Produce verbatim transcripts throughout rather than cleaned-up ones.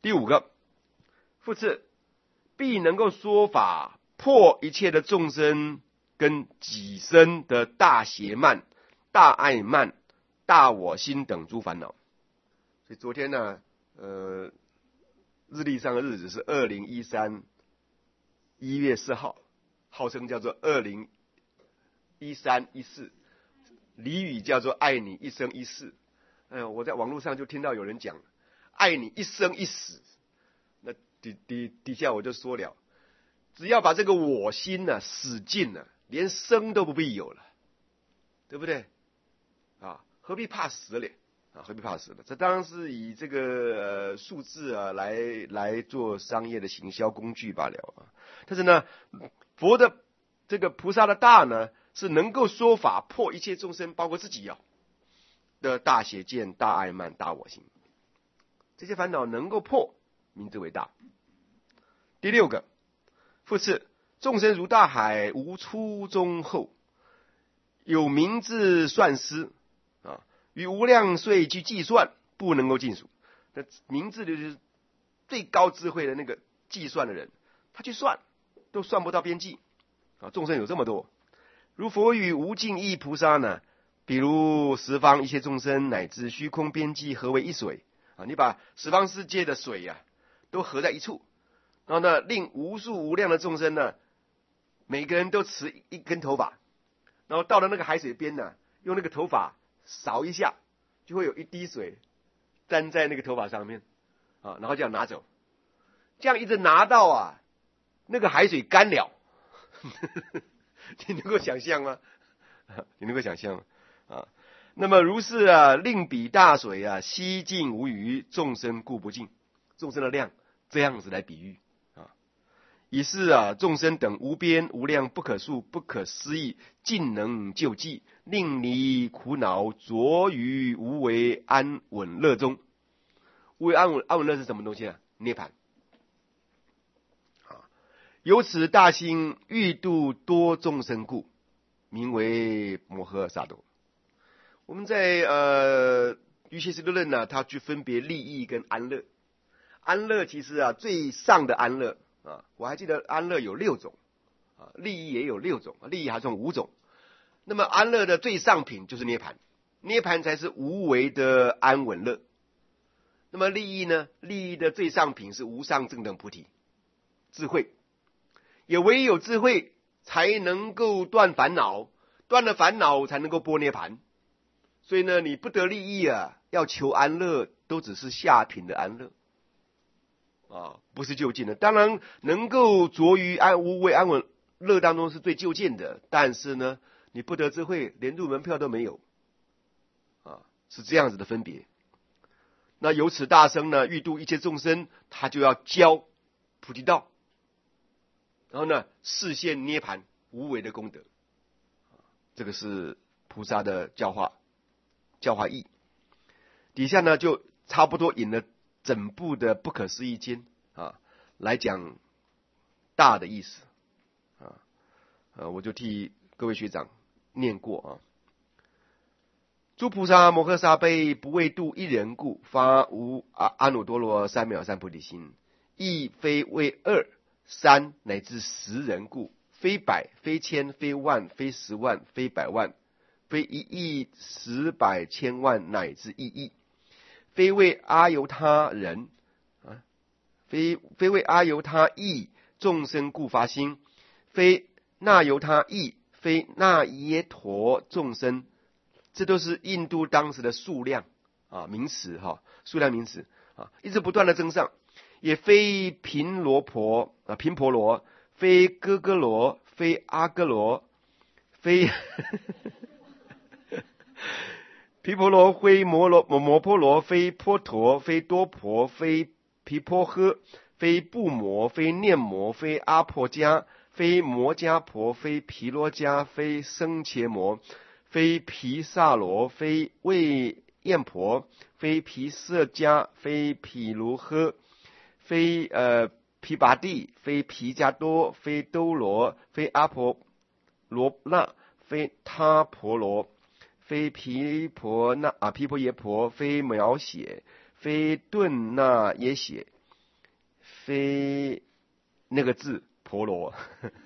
第五个，复次，必能够说法破一切的众生跟己身的大邪慢、大爱慢、大我心等诸烦恼。所以昨天呢，呃，日历上的日子是二零一三一月四号，号称叫做二零一三一四，俚语叫做爱你一生一世。呃，我在网络上就听到有人讲爱你一生一死，那底底底下我就说了，只要把这个我心呢、啊、死尽了，连生都不必有了，对不对？啊，何必怕死了？啊，何必怕死了？这当然是以这个呃数字啊来来做商业的行销工具罢了啊。但是呢，佛的这个菩萨的大呢，是能够说法破一切众生，包括自己啊的大邪见、大爱慢、大我心，这些烦恼能够破，名之为大。第六个，复次，众生如大海，无初中后，有明智算思啊，与无量岁去计算，不能够尽数。那明智的就是最高智慧的那个计算的人，他去算都算不到边际啊！众生有这么多，如佛与无尽意菩萨呢，比如十方一切众生乃至虚空边际合为一水啊！你把十方世界的水呀、啊、都合在一处，然后呢，令无数无量的众生呢，每个人都持一根头发，然后到了那个海水边呢，用那个头发扫一下，就会有一滴水沾在那个头发上面啊，然后这样拿走，这样一直拿到啊，那个海水干了，你能够想象吗？你能够想象吗？啊，那么如是啊，令彼大水啊，悉尽无余，众生故不尽。众生的量这样子来比喻啊，以是啊，众生等无边无量不可数不可思议，尽能救济，令你苦恼着于无为安稳乐中。无为安稳安稳乐是什么东西啊？涅槃。啊，由此大心欲度多众生故，名为摩诃萨埵。我们在呃瑜伽师地论呢，它去分别利益跟安乐。安乐其实啊，最上的安乐啊，我还记得安乐有六种啊，利益也有六种，利益还算五种。那么安乐的最上品就是涅槃，涅槃才是无为的安稳乐。那么利益呢？利益的最上品是无上正等菩提，智慧。也唯有智慧才能够断烦恼，断了烦恼才能够拨涅槃。所以呢，你不得利益啊，要求安乐，都只是下品的安乐啊，不是就近的。当然能够着于安无为安稳乐当中是最就近的，但是呢，你不得智慧，连入门票都没有啊，是这样子的分别。那由此大生呢，欲度一切众生，他就要教菩提道，然后呢，示现涅槃无为的功德。这个是菩萨的教化教化义。底下呢，就差不多引了整部的不可思议经啊，来讲大的意思啊，呃，我就替各位学长念过啊。诸菩萨摩诃萨辈不为度一人故，发无阿阿耨多罗三藐三菩提心，亦非为二三乃至十人故，非百非千非万非十万非百万非一亿十百千万乃至亿亿，非为阿由他人啊，非非为阿由他意众生故发心，非那由他意非那耶陀众生。这都是印度当时的数量啊名词哈，数量名词啊，一直不断的增上。也非频罗婆啊，频婆罗，非哥哥罗，非阿哥罗，非毗婆罗，非摩罗摩婆罗，非婆陀，非多婆，非毗婆诃，非布摩，非念摩，非阿婆迦，非摩迦婆，非毗罗迦，非僧伽摩，非毗萨罗，非卫焰婆，非毗舍迦，非毗卢诃，非呃毗跋地，非毗迦多，非兜罗，非阿婆罗那，非他婆罗，非毗婆那啊毗婆耶婆，非描写，非顿那耶写， 非那个字婆罗，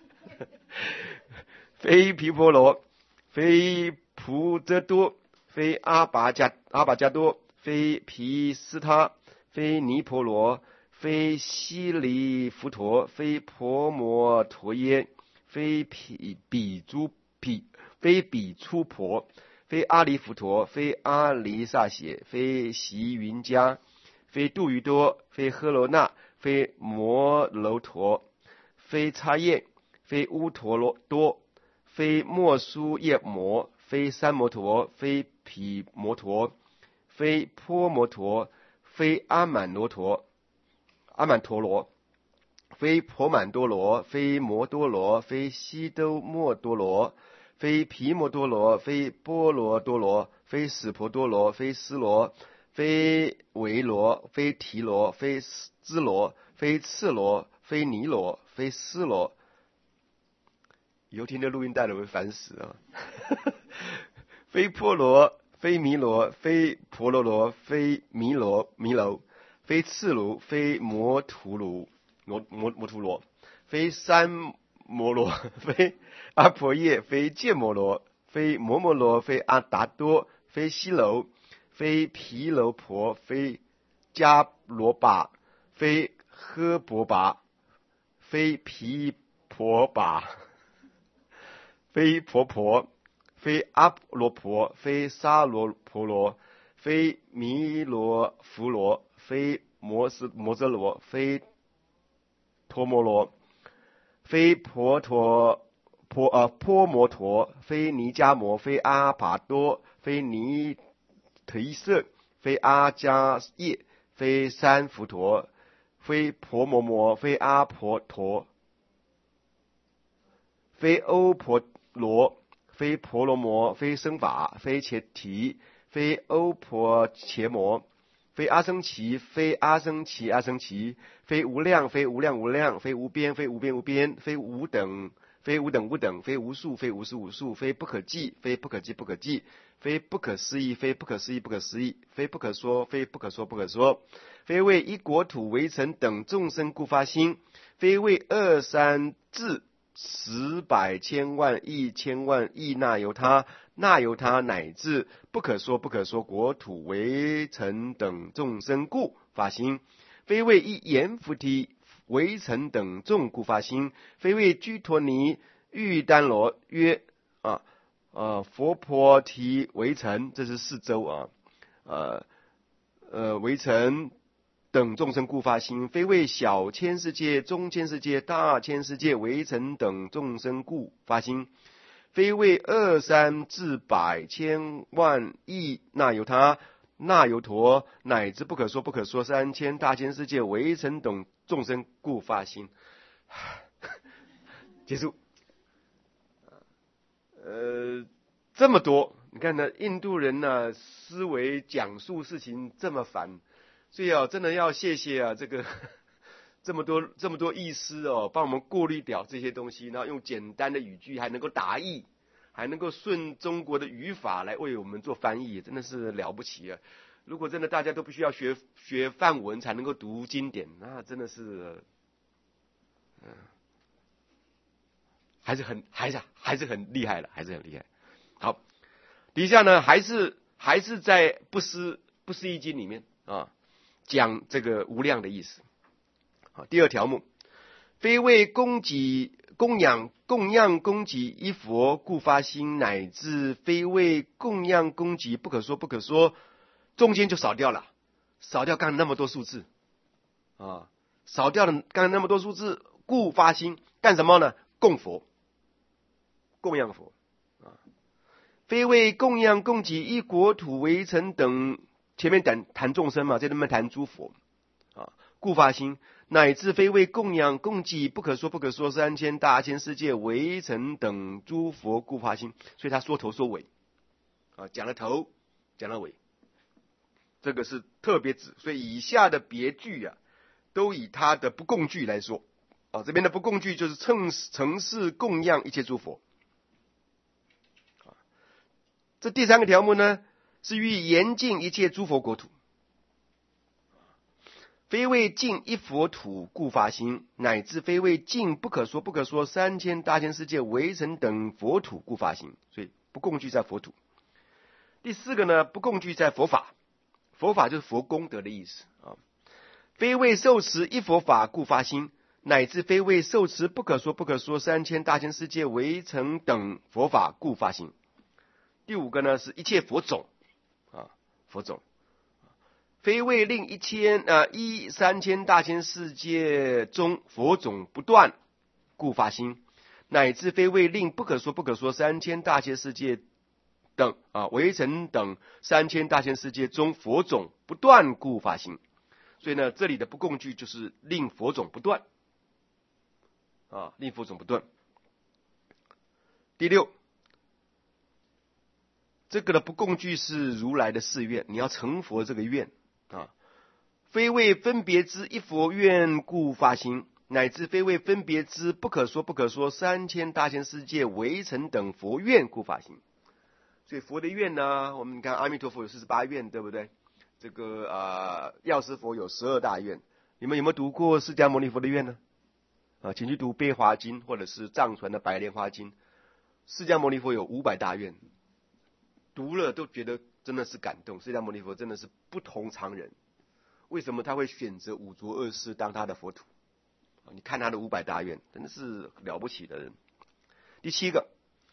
非毗婆罗，非菩遮多，非阿拔迦阿拔迦多，非毗斯他，非尼婆罗，非悉离佛陀，非婆摩陀耶，非毗比诸毗，非比出婆，非阿离佛陀，非阿离萨血，非习云迦，非杜于多，非诃罗那，非摩楼陀，非叉叶，非乌陀罗多，非莫苏叶摩，非三摩陀，非毗摩陀，非波摩陀，非阿满罗陀，阿满陀罗，非婆满多罗，非摩多罗，非悉兜摩多罗，非毗摩多罗，非波罗多罗，非死婆多罗，非斯罗，非维罗，非提罗，非支罗，非次罗，非尼罗，非斯罗。以后听这录音带的会烦死啊！非波罗，非弥罗，非婆罗罗，非弥罗弥罗，非次卢，非摩图卢摩摩摩图罗，非三摩罗，非阿婆耶，非犍摩罗，非摩摩罗，非阿达多，非西楼，非毗楼婆，非迦罗巴，非诃伯巴，非毗婆巴，非婆婆，非阿罗婆，非沙罗婆罗，非弥罗弗罗，非摩斯摩遮罗，非陀摩罗，非婆陀婆呃婆摩陀，非尼迦摩，非阿拔多，非尼提色，非阿迦叶，非三佛陀，非婆摩摩，非阿婆陀，非欧婆罗，非婆罗摩，非僧法，非切提，非欧婆切摩，非阿僧祇，非阿僧祇阿僧祇，非无量，非无量无量，非无边，非无边无边，非无等，非无等无等，非无数，非无数无数，非不可计，非不可计不可计，非不可思议，非不可思议不可思议，非不可说，非不可说不可说，非为一国土为城等众生故发心，非为二三智十百千万亿千万亿那由他那由他乃至不可说不可说国土为城等众生故发心，非为一阎浮提为城等众故发心，非为居陀尼玉丹罗曰啊呃佛婆提为城，这是四周啊呃呃为城等众生故发心，非为小千世界中千世界大千世界为城等众生故发心，非为二三至百千万亿那由他那由陀乃至不可说不可说三千大千世界为城等众生故发心。结束。呃，这么多，你看呢，印度人呢思维讲述事情这么繁，所以啊，真的要谢谢啊这个这么多这么多译师哦，帮我们过滤掉这些东西，然后用简单的语句还能够达译，还能够顺中国的语法来为我们做翻译，真的是了不起啊！如果真的大家都必须要学学梵文才能够读经典，那真的是，嗯，还是很还是还是很厉害了，还是很厉害。好，底下呢还是还是在不思不思议经里面啊，讲这个无量的意思。好，第二条目，非为供给供养供养供给一佛故发心，乃至非为供养供给不可说不可说，中间就少掉了，少掉刚才那么多数字啊，少掉了刚才那么多数字，故发心干什么呢？供佛，供养佛啊，非为供养供给一国土为城等，前面谈谈众生嘛，在那边谈诸佛啊，故发心。乃至非为供养供给不可说不可说三千大千世界为城等诸佛故发心，所以他说头说尾啊，讲了头讲了尾，这个是特别指，所以以下的别句啊，都以他的不共句来说啊，这边的不共句就是称承事供养一切诸佛啊。这第三个条目呢，是欲严禁一切诸佛国土。 非为尽一佛土故发心，乃至非为尽不可说不可说三千大千世界围城等佛土故发心。所以不共具在佛土。第四个呢，不共具在佛法。佛法就是佛功德的意思啊。非为受持一佛法故发心，乃至非为受持不可说不可说三千大千世界围城等佛法故发心。第五个呢，是一切佛种啊，佛种。非为令一千呃一三千大千世界中佛种不断故发心，乃至非为令不可说不可说三千大千世界等啊围城等三千大千世界中佛种不断故发心。所以呢，这里的不共具就是令佛种不断啊，令佛种不断。第六，这个的不共具是如来的誓愿，你要成佛这个愿啊，非为分别之一佛愿故发心，乃至非为分别之不可说不可说三千大千世界围城等佛愿故发心。所以佛的愿呢，我们看阿弥陀佛有四十八愿，对不对？这个呃药师佛有十二大愿。你们有没有读过释迦牟尼佛的愿呢？啊，请去读《悲华经》或者是藏传的《白莲花经》。释迦牟尼佛有五百大愿，读了都觉得真的是感动。释迦牟尼佛真的是不同常人。为什么他会选择五浊恶世当他的佛土？你看他的五百大愿，真的是了不起的人。第七个，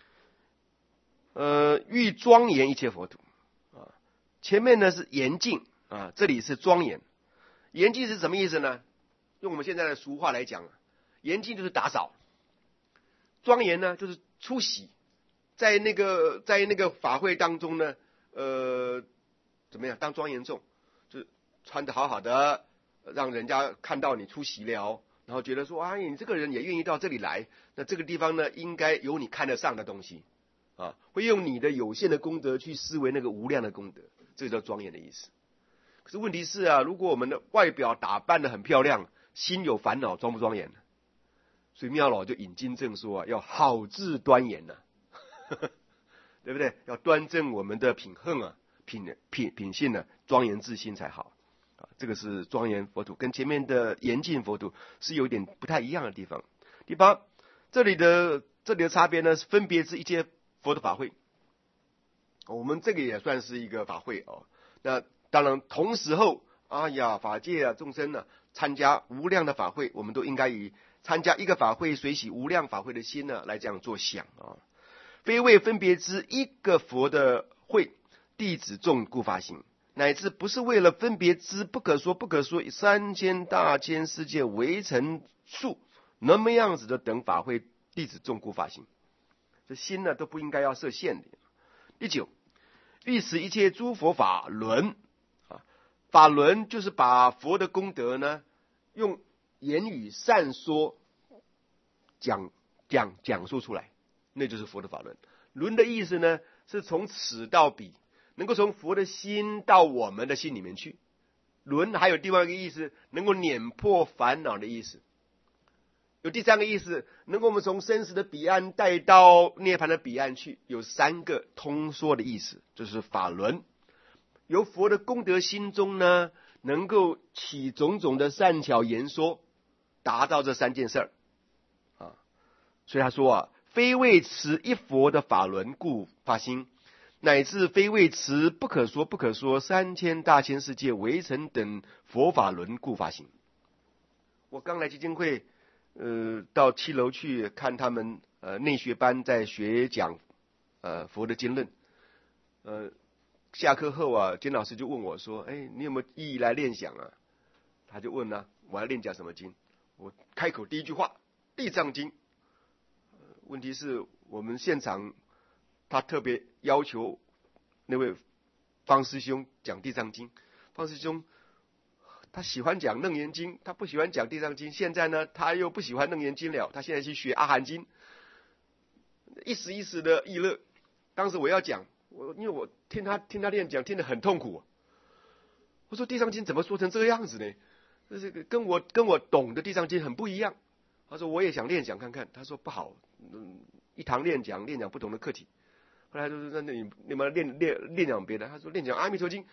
呃，欲庄严一切佛土啊。前面呢是严净啊，这里是庄严。严净是什么意思呢？用我们现在的俗话来讲，严净就是打扫，庄严呢就是出席，在那个在那个法会当中呢，呃，怎么样当庄严众，就是穿得好好的，让人家看到你出席了，然后觉得说，哎，你这个人也愿意到这里来，那这个地方呢，应该有你看得上的东西啊，会用你的有限的功德去思维那个无量的功德，这个叫庄严的意思。可是问题是啊，如果我们的外表打扮得很漂亮，心有烦恼，庄不庄严呢？所以妙老就引经正说啊，要好自端严呐、啊，对不对？要端正我们的品行啊，品品品性呢、啊，庄严自心才好啊。这个是庄严佛土，跟前面的严净佛土是有点不太一样的地方。第八，这里的这里的差别呢，是分别之一切佛的法会。我们这个也算是一个法会哦。那当然，同时候，哎呀，法界啊，众生呢、啊，参加无量的法会，我们都应该以参加一个法会随喜无量法会的心呢，来这样做想啊。非为分别之一个佛的会，弟子众故发心，乃至不是为了分别之不可说不可说三千大千世界围城数那么样子的等法会，弟子众故发心，这心呢都不应该要设限的。第九，欲使一切诸佛法轮啊，法轮就是把佛的功德呢，用言语善说讲讲讲述出来，那就是佛的法轮。轮的意思呢，是从此到彼，能够从佛的心到我们的心里面去。轮还有另外一个意思，能够碾破烦恼的意思。有第三个意思，能够我们从生死的彼岸带到涅槃的彼岸去，有三个通说的意思，就是法轮。由佛的功德心中呢，能够起种种的善巧言说，达到这三件事儿啊。所以他说啊，非为持一佛的法轮故发心，乃至非为持不可说不可说三千大千世界围城等佛法轮故发心。我刚来基金会。呃，到七楼去看他们呃内学班在学讲呃佛的经论，呃下课后啊，金老师就问我说：“哎，你有没有意来练讲啊？”他就问啊，我要练讲什么经？我开口第一句话，地藏经。呃、问题是我们现场他特别要求那位方师兄讲地藏经，方师兄。他喜欢讲楞严经，他不喜欢讲地藏经。现在呢，他又不喜欢楞严经了，他现在去学阿含经，一时一时的意乐。当时我要讲，我因为我听他听他练讲，听得很痛苦。我说地藏经怎么说成这个样子呢？这个跟我跟我懂的地藏经很不一样。他说我也想练讲看看，他说不好，嗯，一堂练讲练讲不同的课题。后来就是那你你们练练练讲别的，他说练讲阿弥陀经。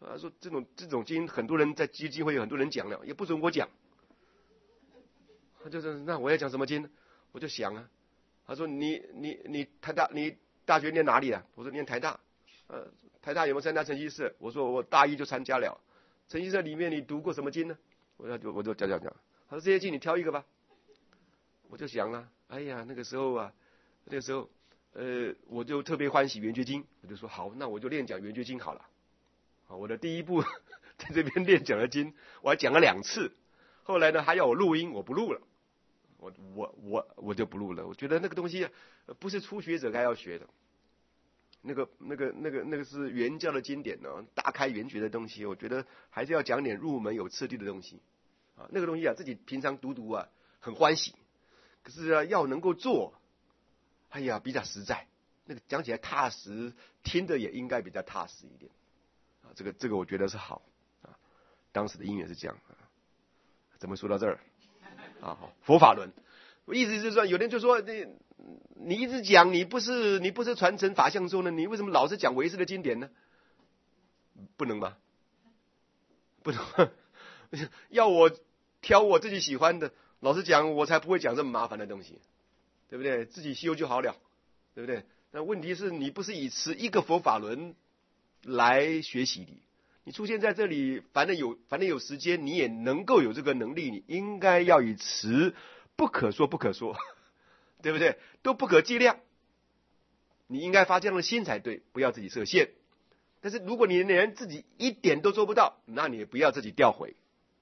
他说这种这种经，很多人在基金会有很多人讲了，也不准我讲。他就是那我要讲什么经呢？我就想啊，他说你你你台大你大学念哪里啊？我说念台大。呃，台大有没有参加晨曦社？我说我大一就参加了。晨曦社里面你读过什么经呢？我就我就讲讲讲。他说这些经你挑一个吧。我就想了，哎呀，那个时候啊，那个时候，呃，我就特别欢喜圆觉经，我就说好，那我就练讲圆觉经好了。啊，我的第一步在这边练讲的经，我还讲了两次。后来呢，还要我录音，我不录了，我我我我就不录了。我觉得那个东西不是初学者该要学的，那个那个那个那个是原教的经典呢，大开圆觉的东西，我觉得还是要讲点入门有次第的东西。啊，那个东西啊，自己平常读读啊，很欢喜。可是啊，要能够做，哎呀，比较实在。那个讲起来踏实，听的也应该比较踏实一点。啊，这个这个我觉得是好啊。当时的因缘是这样啊。怎么说到这儿？啊，好，佛法论，我意思就是说，有人就说你你一直讲你不是你不是传承法相宗呢，你为什么老是讲唯识的经典呢？不能吗？不能，要我挑我自己喜欢的。老实讲，我才不会讲这么麻烦的东西，对不对？自己修就好了，对不对？那问题是你不是以持一个佛法轮来学习的，你出现在这里，反正有反正有时间，你也能够有这个能力，你应该要以持不可说不可说，对不对？都不可计量，你应该发这样的心才对，不要自己设限。但是如果你连自己一点都做不到，那你也不要自己掉回，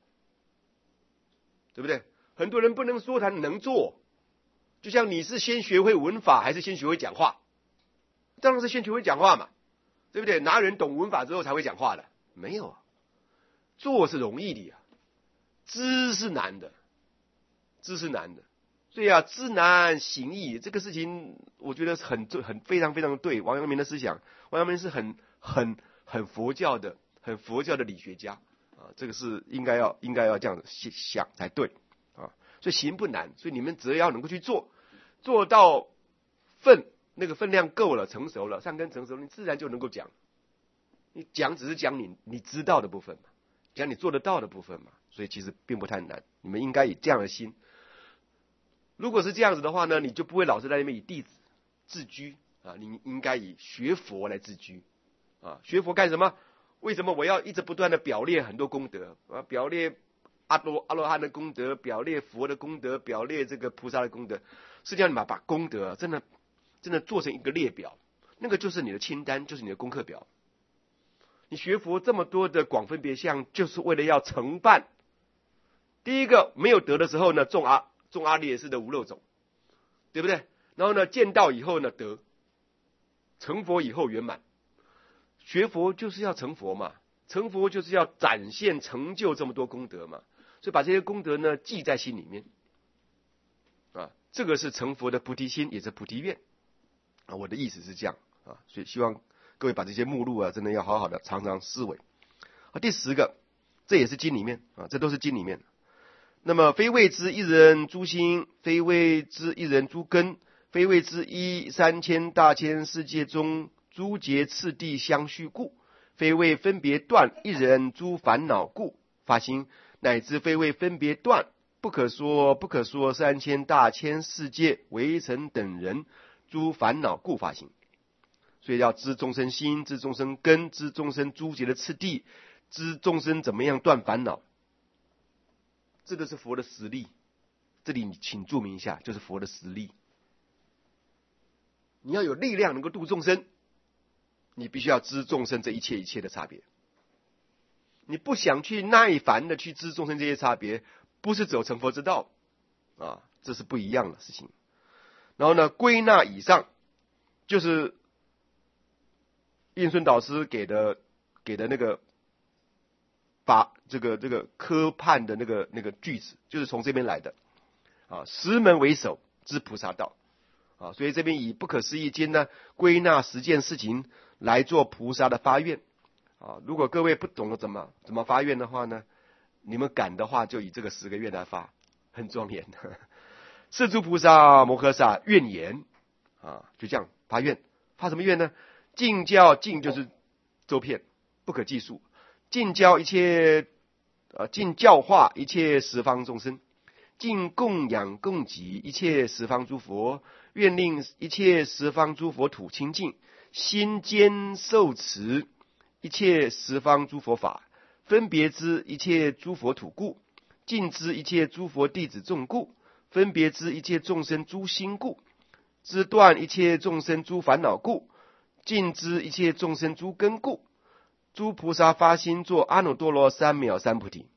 对不对？很多人不能说他能做，就像你是先学会文法还是先学会讲话？当然是先学会讲话嘛，对不对？哪有人懂文法之后才会讲话的？没有啊，做是容易的呀，知是难的，知是难的。所以啊，知难行易这个事情，我觉得是很很非常非常对。王阳明的思想，王阳明是很很很佛教的，很佛教的理学家啊，这个是应该要应该要这样想才对。所以行不难，所以你们只要能够去做，做到分那个分量够了，成熟了，善根成熟了，你自然就能够讲。你讲只是讲你你知道的部分嘛，讲你做得到的部分嘛，所以其实并不太难。你们应该以这样的心。如果是这样子的话呢，你就不会老是在那边以弟子自居啊，你应该以学佛来自居啊。学佛干什么？为什么我要一直不断的表列很多功德啊？表列阿罗阿罗汉的功德，表列佛的功德，表列这个菩萨的功德，实际上你把把功德真的真的做成一个列表，那个就是你的清单，就是你的功课表。你学佛这么多的广分别相，就是为了要承办。第一个没有得的时候呢，种阿种阿列士的无漏种，对不对？然后呢，见道以后呢得，成佛以后圆满。学佛就是要成佛嘛，成佛就是要展现成就这么多功德嘛。所以把这些功德呢记在心里面，啊，这个是成佛的菩提心，也是菩提愿啊。我的意思是这样啊，所以希望各位把这些目录啊，真的要好好的常常思维。啊，第十个，这也是经里面啊，这都是经里面。那么非谓之一人诸心，非谓之一人诸根，非谓之一三千大千世界中诸劫次第相续故，非谓分别断一人诸烦恼故发心。乃至非谓分别断，不可说不可说三千大千世界围城等人诸烦恼故发心。所以要知众生心，知众生根，知众生诸劫的次第，知众生怎么样断烦恼。这个是佛的实力，这里你请注明一下，就是佛的实力。你要有力量能够度众生，你必须要知众生这一切一切的差别。你不想去耐烦的去知众生这些差别，不是走成佛之道啊，这是不一样的事情。然后呢，归纳以上就是印顺导师给的给的那个把这个这个科判的那个那个句子，就是从这边来的啊。十门为首知菩萨道啊，所以这边以不可思议经呢，归纳十件事情来做菩萨的发愿。啊，如果各位不懂得怎么怎么发愿的话呢，你们敢的话就以这个十个愿来发，很庄严的。是诸菩萨摩诃萨愿言啊，就这样发愿。发什么愿呢？尽教尽就是周遍，不可计数。 尽教一切呃尽教化一切十方众生，尽供养供给一切十方诸佛，愿令一切十方诸佛土清净，心坚受持一切十方诸佛法，分别知一切诸佛土故，尽知一切诸佛弟子众故，分别知一切众生诸心故，知断一切众生诸烦恼故，尽知一切众生诸根故，诸菩萨发心作阿耨多罗三藐三菩提。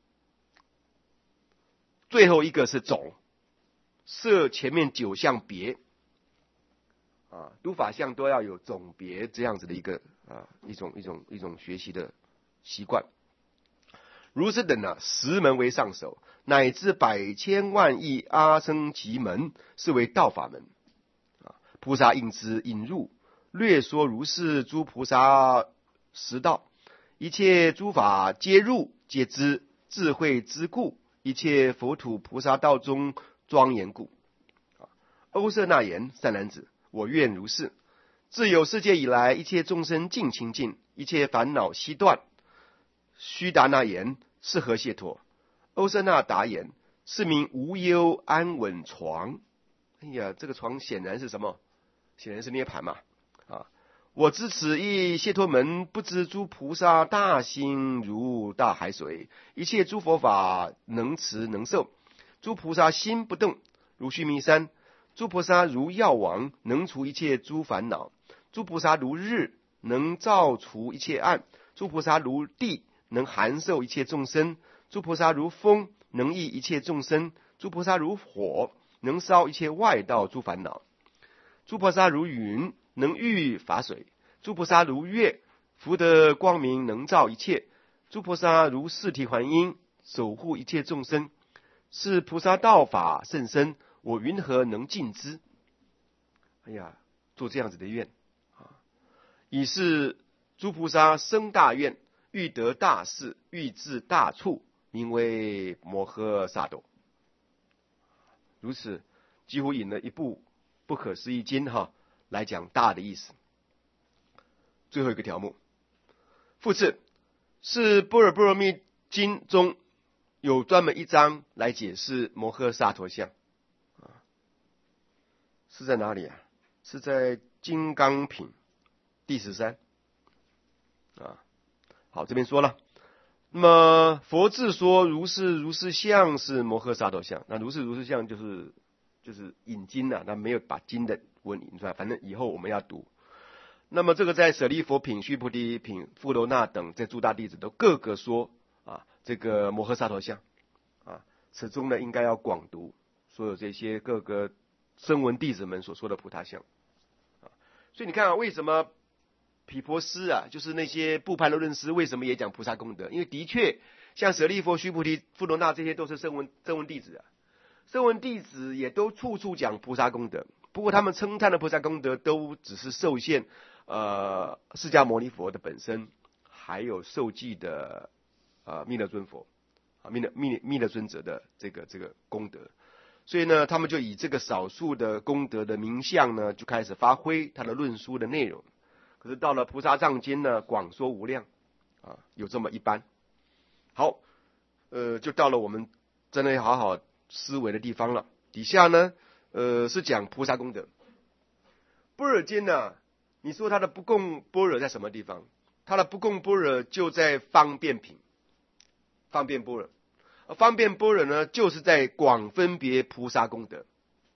最后一个是总，设前面九项别啊，读法相都要有总别这样子的一个啊一种一种一种学习的习惯。如是等呢，十门为上首，乃至百千万亿阿僧祇门，是为道法门。啊，菩萨应知引入，略说如是诸菩萨实道，一切诸法皆入皆知，智慧之故，一切佛土菩萨道中庄严故。欧舍那言：善男子，我愿如是。自有世界以来，一切众生尽清净，一切烦恼悉断。须达那言：是何解脱？欧舍那答言：是名无忧安稳床。哎呀，这个床显然是什么？显然是涅盘嘛。啊，我知此一解脱门，不知诸菩萨大心如大海水，一切诸佛法能持能受。诸菩萨心不动，如须弥山；诸菩萨如药王，能除一切诸烦恼；诸菩萨如日，能照除一切暗；诸菩萨如地，能含受一切众生；诸菩萨如风，能益一切众生；诸菩萨如火，能烧一切外道诸烦恼；诸菩萨如云，能御法水；诸菩萨如月，福德光明能照一切；诸菩萨如四体还音，守护一切众生。是菩萨道法甚深，我云何能尽之？哎呀，做这样子的愿啊，以是诸菩萨生大愿，欲得大事，欲至大处，名为摩诃萨埵。如此，几乎引了一部不可思议经哈来讲大的意思。最后一个条目，复次，是般若波罗蜜经中有专门一章来解释摩诃萨埵相啊，是在哪里啊？是在金刚品第十三啊。好，这边说了，那么佛自说如是如是相是摩诃萨埵相，那如是如是相就是就是引经啊，那没有把经的文引出来，反正以后我们要读。那么这个在舍利佛品、须菩提品、富罗那等这诸大弟子都各个说啊，这个摩诃萨埵相啊，此中呢应该要广读所有这些各个声闻弟子们所说的菩萨相啊。所以你看啊，为什么毗婆尸啊，就是那些部派的论师，为什么也讲菩萨功德？因为的确像舍利佛、须菩提、富罗那这些都是声闻声闻弟子啊，声闻弟子也都处处讲菩萨功德。不过他们称赞的菩萨功德都只是受限呃释迦牟尼佛的本身，还有受记的呃弥勒尊佛啊弥勒弥弥勒尊者的这个这个功德。所以呢，他们就以这个少数的功德的名相呢，就开始发挥他的论书的内容。可是到了菩萨藏经呢，广说无量啊，有这么一般。好，呃，就到了我们真的要好好思维的地方了。底下呢，呃，是讲菩萨功德。般若经呢，你说它的不共般若在什么地方？它的不共般若就在方便品，方便般若。而方便般若呢，就是在广分别菩萨功德。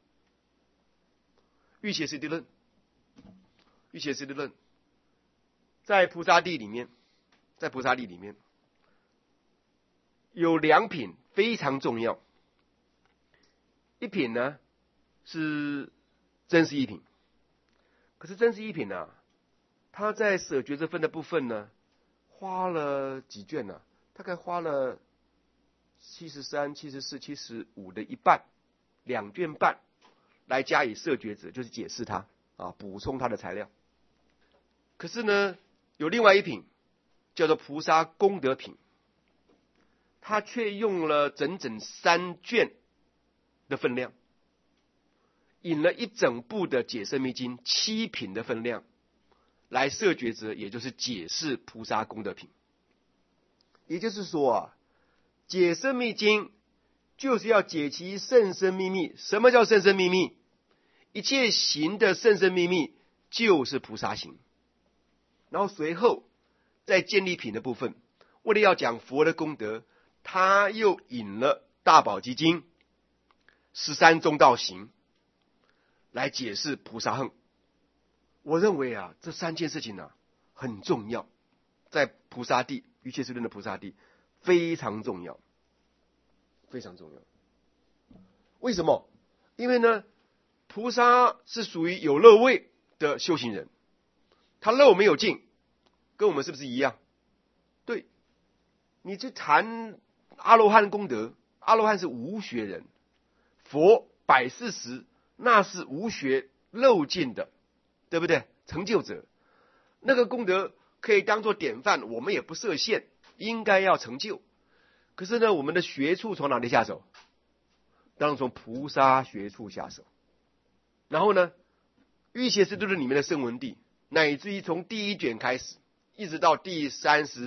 欲切斯地论，欲切斯地论，在菩萨地里面，在菩萨地里面有两品非常重要。一品呢是真实一品，可是真实一品呢、啊，他在舍觉这分的部分呢，花了几卷呢、啊？大概花了七十三、七十四、七十五的一半，两卷半来加以摄觉者，就是解释它啊，补充它的材料。可是呢，有另外一品叫做菩萨功德品，他却用了整整三卷的分量，引了一整部的解深密经七品的分量来摄觉者，也就是解释菩萨功德品。 也就是说啊，解深密经就是要解其甚深秘密。什么叫甚深秘密？一切行的甚深秘密就是菩萨行。然后随后在建立品的部分，为了要讲佛的功德，他又引了大宝积经十三中道行来解释菩萨行。我认为啊，这三件事情啊很重要，在菩萨地于切师论的菩萨地非常重要，非常重要。为什么？因为呢，菩萨是属于有漏位的修行人，他漏没有尽，跟我们是不是一样？对，你去谈阿罗汉功德，阿罗汉是无学人，佛百四十那是无学漏尽的，对不对？成就者那个功德可以当做典范，我们也不设限，应该要成就。可是呢，我们的学处从哪里下手？当然从菩萨学处下手。然后呢，玉切师论里面的圣文地，乃至于从第一卷开始，一直到第三十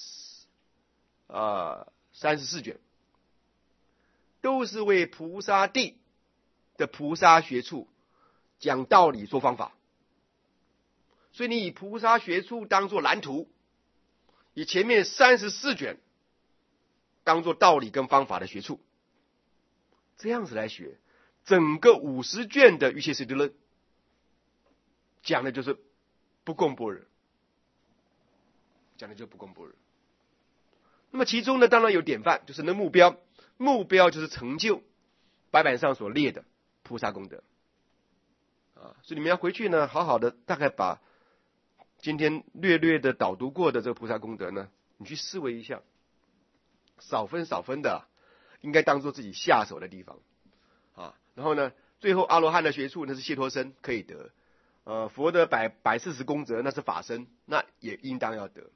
呃三十四卷，都是为菩萨地的菩萨学处讲道理、说方法。所以你以菩萨学处当作蓝图，以前面三十四卷当作道理跟方法的学处，这样子来学，整个五十卷的玉切师地论讲的就是不共般若，讲的就是不共般若。那么其中呢，当然有典范，就是那目标，目标就是成就白板上所列的菩萨功德啊。所以你们要回去呢，好好的大概把今天略略的导读过的这个菩萨功德呢，你去思维一下，少分少分的，应该当做自己下手的地方啊。然后呢，最后阿罗汉的学处那是解脱身可以得，呃，佛的百百四十功德那是法身，那也应当要得。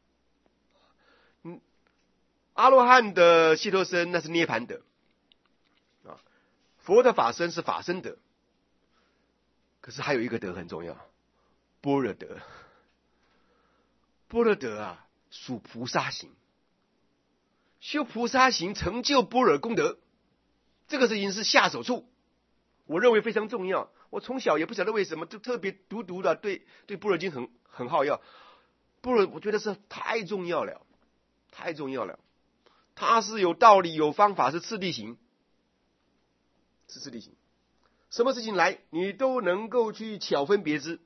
嗯，阿罗汉的解脱身那是涅盘德啊，佛的法身是法身德。可是还有一个德很重要，般若德。般若德啊，属菩萨行，修菩萨行成就般若功德，这个事情是下手处，我认为非常重要。我从小也不晓得为什么就特别读读的，对对般若经很很好要。般若我觉得是太重要了，太重要了。它是有道理有方法，是次第行，是次第行。什么事情来，你都能够去巧分别之，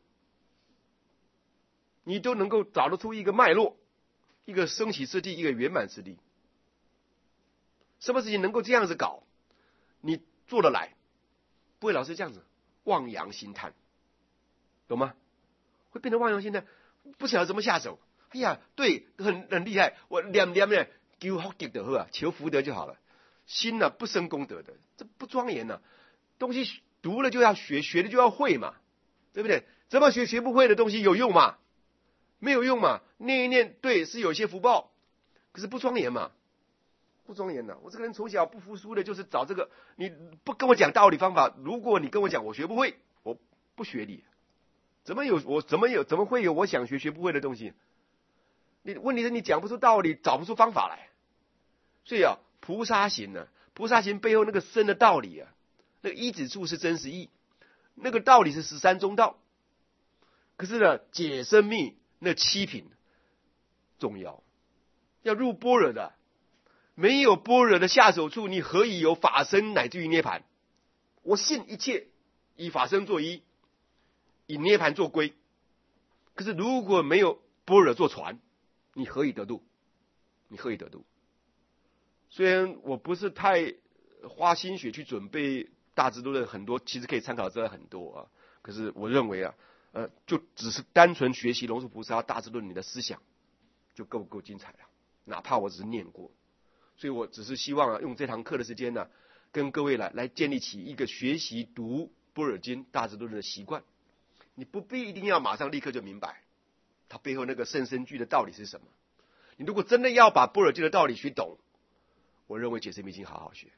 你都能够找得出一个脉络，一个升起次第，一个圆满次第。什么事情能够这样子搞，你做得来，不会老是这样子望洋兴叹，懂吗？会变成望洋兴叹，不晓得怎么下手。哎呀，对，很很厉害，我念念呢，求福德就好啊，求福德就好了。心呢、啊、不生功德的，这不庄严呐、啊。东西读了就要学，学了就要会嘛，对不对？怎么学学不会的东西有用吗？没有用嘛。念一念，对，是有些福报，可是不庄严嘛，不庄严呐、啊。我这个人从小不服输的，就是找这个。你不跟我讲道理方法，如果你跟我讲我学不会，我不学你。怎么有我怎么有怎么会有我想学学不会的东西？你问题是你讲不出道理，找不出方法来。所以啊，菩萨行呢、啊，菩萨行背后那个深的道理啊，那个一指处是真实义，那个道理是十三中道。可是呢，解深密那七品重要，要入般若的，没有般若的下手处，你何以有法身乃至于涅盘？我信一切以法身作依，以涅盘作归。可是如果没有般若作船，你何以得度？你何以得度？虽然我不是太花心血去准备大智度论，很多其实可以参考资料很多啊。可是我认为啊，呃，就只是单纯学习龙树菩萨大智论里的思想，就够不够精彩了？哪怕我只是念过，所以我只是希望啊，用这堂课的时间呢、啊，跟各位来来建立起一个学习读般若经大智度论的习惯。你不必一定要马上立刻就明白它背后那个甚深具的道理是什么。你如果真的要把般若经的道理学懂，我认为解深密经好好学。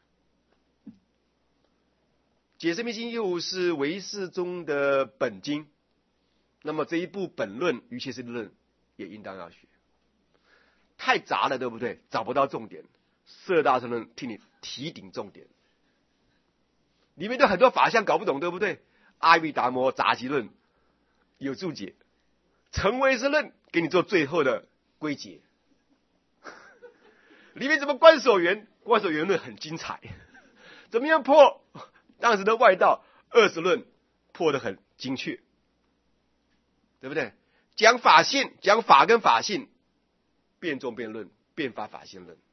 解深密经又是唯识中的本经，那么这一部本论于切师论也应当要学。 太杂了，对不对？找不到重点，色大乘论替你提顶重点。里面的很多法相搞不懂，对不对？阿毗达摩杂集论有注解，成唯识论给你做最后的归结。里面怎么观所缘？观所缘论很精彩，怎么样破当时的外道二十论，破得很精确，对不对？讲法性，讲法跟法性，辩众辩论，辩法法性论，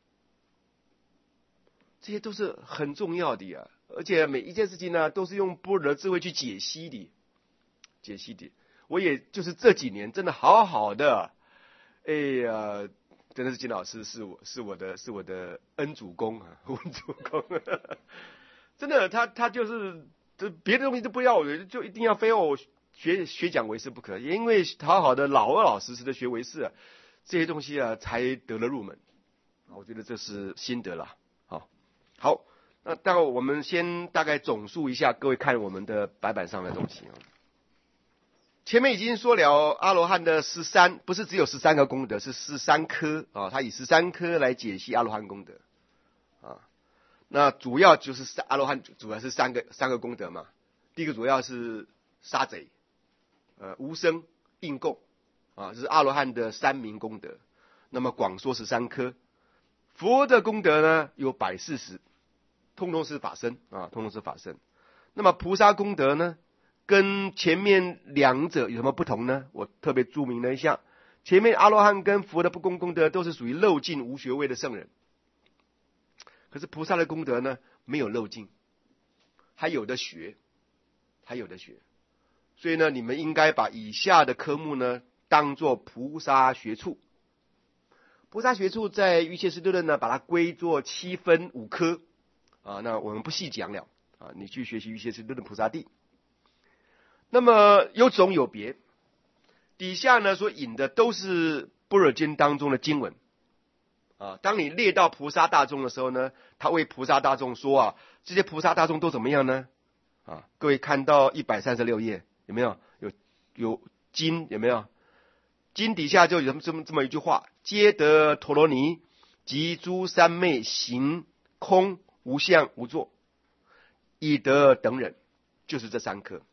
这些都是很重要的呀。而且每一件事情呢，都是用般若智慧去解析的，解析的。我也就是这几年真的好好的，哎呀，真的是金老师是我是我的是我的恩主公啊，恩主公，真的，他他就是这别的东西都不要，就一定要非要我学学讲唯识不可，也因为好好的老老实实的学唯识啊，这些东西啊才得了入门，我觉得这是心得了。好，好。那待会我们先大概总述一下，各位看我们的白板上的东西啊。前面已经说了阿罗汉的十三，不是只有十三个功德，是十三科啊，他以十三科来解析阿罗汉功德啊。那主要就是阿罗汉主要是三个三个功德嘛。第一个主要是杀贼，呃无生应供啊，这是阿罗汉的三明功德。那么广说十三科，佛的功德呢有百四十。通通是法身啊，通通是法身。那么菩萨功德呢，跟前面两者有什么不同呢？我特别注明了一下，前面阿罗汉跟佛的不共功德都是属于漏尽无学位的圣人，可是菩萨的功德呢，没有漏尽，还有的学，还有的学。所以呢，你们应该把以下的科目呢，当作菩萨学处。菩萨学处在瑜伽师地论呢，把它归作七分五科。啊，那我们不细讲了啊，你去学习瑜伽师地论菩萨地。那么有种有别，底下呢所引的都是般若经当中的经文啊。当你列到菩萨大众的时候呢，他为菩萨大众说啊，这些菩萨大众都怎么样呢？啊，各位看到一百三十六页有没有？有有经有没有？经底下就有这么这么一句话：皆得陀罗尼及诸三昧行空。无相无作，以得等忍，就是这三科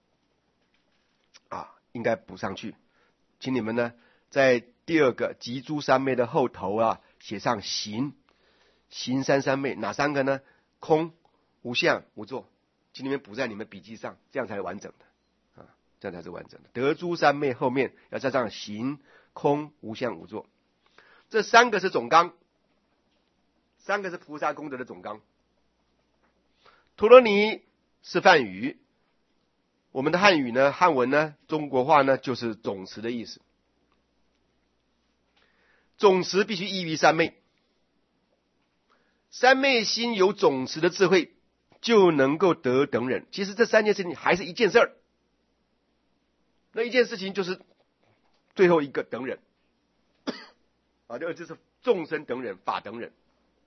啊，应该补上去。请你们呢，在第二个集诸三昧的后头啊，写上行，行三三昧，哪三个呢？空、无相、无作，请你们补在你们笔记上，这样才是完整的啊，这样才是完整的。得诸三昧后面要加上行、空、无相、无作，这三个是总纲。三个是菩萨功德的总纲。陀罗尼是梵语，我们的汉语呢，汉文呢，中国话呢，就是总持的意思。总持必须依于三昧，三昧心有总持的智慧，就能够得等忍。其实这三件事情还是一件事儿，那一件事情就是最后一个等忍啊，这就是众生等忍、法等忍。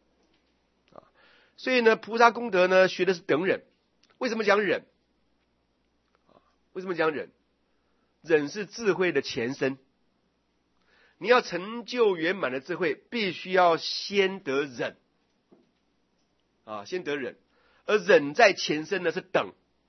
所以呢，菩萨功德呢，学的是等忍。为什么讲忍？为什么讲忍？忍是智慧的前身。你要成就圆满的智慧，必须要先得忍啊，先得忍。而忍在前身呢是等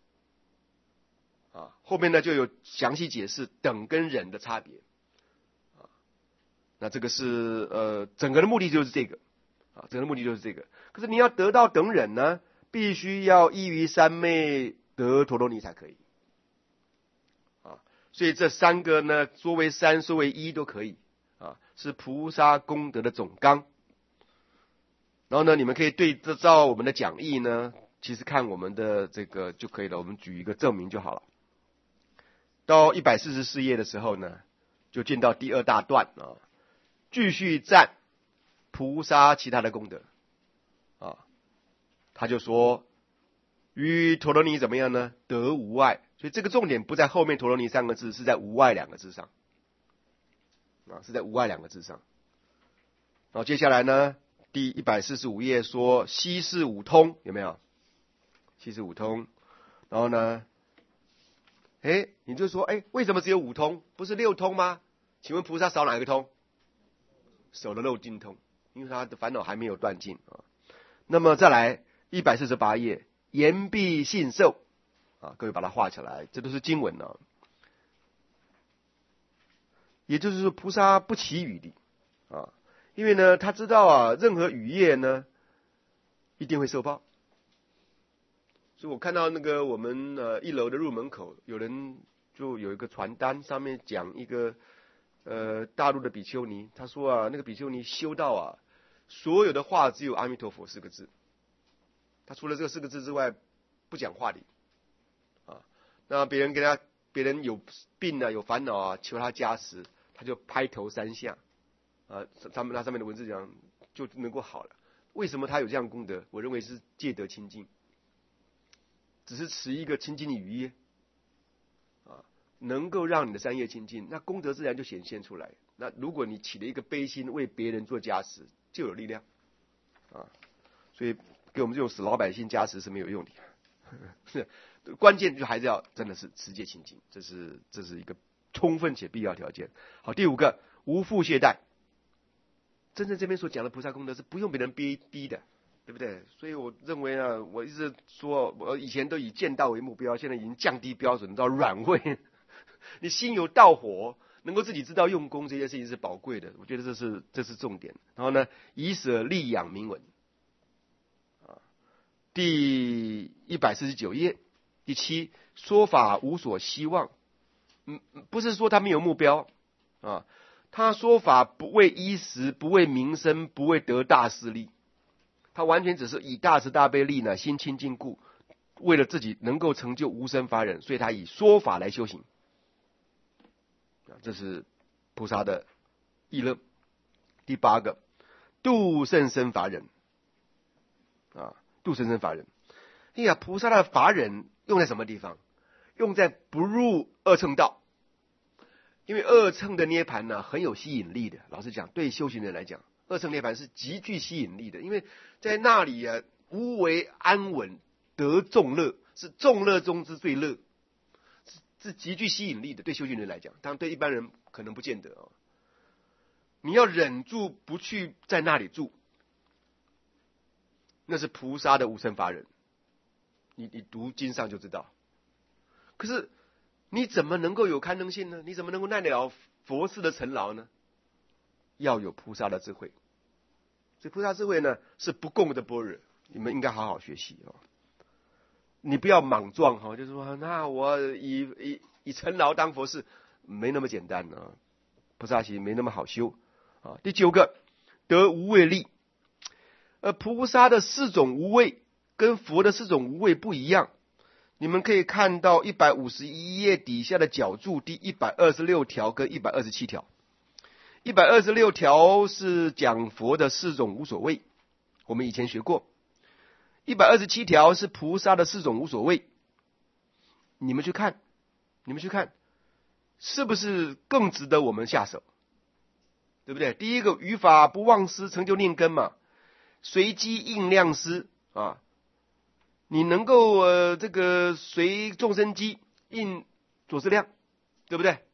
啊，后面呢就有详细解释等跟忍的差别啊。那这个是呃，整个的目的就是这个啊，整个的目的就是这个。可是你要得到等忍呢，必须要依于三昧得陀罗尼才可以啊。所以这三个呢，说为三，说为一都可以啊，是菩萨功德的总纲。然后呢，你们可以对照我们的讲义呢，其实看我们的这个就可以了。我们举一个证明就好了。到一百四十四页的时候呢，就进到第二大段啊，继续赞菩萨其他的功德。啊，他就说于陀罗尼怎么样呢？得无碍，所以这个重点不在后面陀罗尼三个字，是在无碍两个字上啊，是在无碍两个字上。然后接下来呢，第一百四十五页说悉是五通，有没有？悉是五通。然后呢，哎，你就说，哎，为什么只有五通？不是六通吗？请问菩萨少哪一个通？ 手的肉精通，因为他的烦恼还没有断尽啊。那么再来一百四十八页，言必信受啊，各位把它画起来，这都是经文啊。也就是说，菩萨不起语力啊，因为呢，他知道啊，任何语业呢，一定会受报。所以我看到那个我们呃一楼的入门口，有人就有一个传单，上面讲一个呃大陆的比丘尼，他说啊，那个比丘尼修道啊，所有的话只有阿弥陀佛四个字，他除了这个四个字之外，不讲话理啊。那别人跟他，别人有病啊，有烦恼啊，求他加持，他就拍头三下啊，他们那上面的文字讲就能够好了。为什么他有这样的功德？我认为是戒德清净。只是持一个清净的语业啊，能够让你的三业清净，那功德自然就显现出来。那如果你起了一个悲心，为别人做加持，就有力量啊。所以给我们这种死老百姓加持是没有用的，是关键就还是要真的是持戒清净，这是这是一个充分且必要条件。好，第五个，无复懈怠。真正这边所讲的菩萨功德是不用别人逼逼的。对不对？所以我认为呢，我一直说，我以前都以见道为目标，现在已经降低标准到软位。你心有道火，能够自己知道用功，这件事情是宝贵的。我觉得这是这是重点。然后呢，以舍利养名闻。啊，第一百四十九页，第七，说法无所希望。嗯，不是说他没有目标啊，他说法不为衣食，不为名声，不为得大势力。他完全只是以大慈大悲力呢，心清净故，为了自己能够成就无生法忍，所以他以说法来修行。这是菩萨的意乐。第八个，度甚深法忍啊，度甚深法忍。哎呀，菩萨的法忍用在什么地方？用在不入二乘道，因为二乘的涅槃呢很有吸引力的。老实讲，对修行人来讲，二乘涅槃是极具吸引力的，因为在那里啊，无为安稳，得众乐，是众乐中之最乐，是, 是极具吸引力的。对修行人来讲，当然对一般人可能不见得啊。你要忍住不去在那里住，那是菩萨的无生法忍。你你读经上就知道。可是你怎么能够有堪能性呢？你怎么能够耐得了佛事的尘劳呢？要有菩萨的智慧。所以菩萨智慧呢是不共的般若，你们应该好好学习哦。你不要莽撞哈，就是说那我以以以尘劳当佛事，没那么简单啊。菩萨行没那么好修啊。第九个，得无畏力。呃，菩萨的四种无畏跟佛的四种无畏不一样。你们可以看到一百五十一页底下的脚注第一百二十六条跟一百二十七条。一百二十六条是讲佛的四种无所谓，我们以前学过。一百二十七条是菩萨的四种无所谓。你们去看，你们去看，是不是更值得我们下手？对不对？第一个，语法不忘失，成就念根嘛。随机应量思啊，你能够呃这个随众生机应左思量，对不对？